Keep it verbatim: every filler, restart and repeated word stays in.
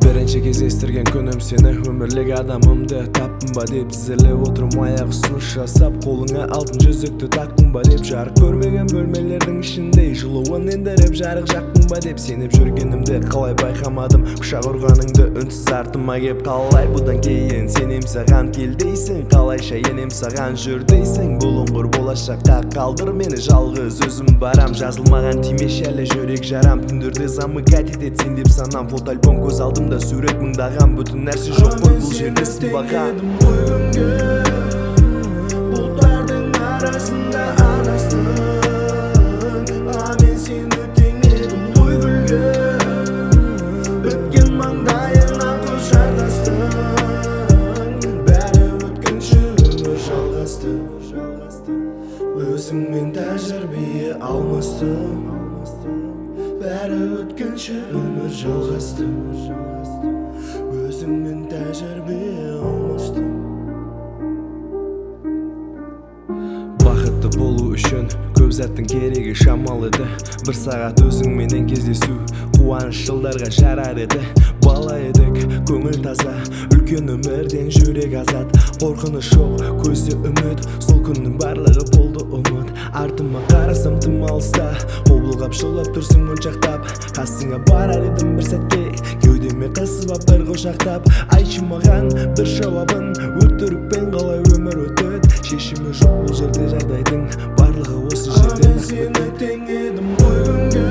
Бірінші кездестірген күнім сені өмірлік адамымды таптым ба деп тізерлеп отырым аяқ ұсыныс жасап қолыңа алтын жүзікті тақтың ба деп жарық көрмеген бөлмелердің ішінде жылуын ендіріп жарық жақтың ба деп сеніп жүргенімді қалай байқамадым құшақ ұрғаныңды үнсіз артыма кеп қалай бұдан кейін сенем саған кел дейсің қалайша енем саған жүр дейсің бұлыңғыр болашаққа қалдыр мені жалғыз өзім барам жазылмаған тимеш әлі жүрек жарам түндерде замыкать етет сен деп санам фотоальбом көз алдымда сурет мыңдаған бүтін нәрсе жоқ қой бұл жерде сынбаған бұлттардың арасында адастым а мен сені теңедім ғой гүлге өткен маңдайыңа құшақтастың бәрі өткінші өмір жалғасты өзіңмен тәжірибе алмастым бәрі өткінші өмір жалғасты өзіңмен тәжірибе алмастым. Бақытты болу үшін көп заттың керегі шамал еді. Бір сағат өзіңменен кездесу қуаныш жылдарға жарар еді. Бала едік, көңіл таза, үлкен өмірден жүрек азат. Қорқыныш жоқ, көзде үміт, сол күннің барлығы болды ұмыт. Артыма қарасам тым алыста, қобылғап шулап тұрсың моншақтап. Қасыңа барар едім бір сәтке, кеудеме қысып ап бір құшақтап. Айтшы маған бір жауабын, өтірікпен қалай өмір өтеді. Шешімі жоқ бұл жерде жағдайдың барлығы осы жерде. А мен сені теңедім ғой күнге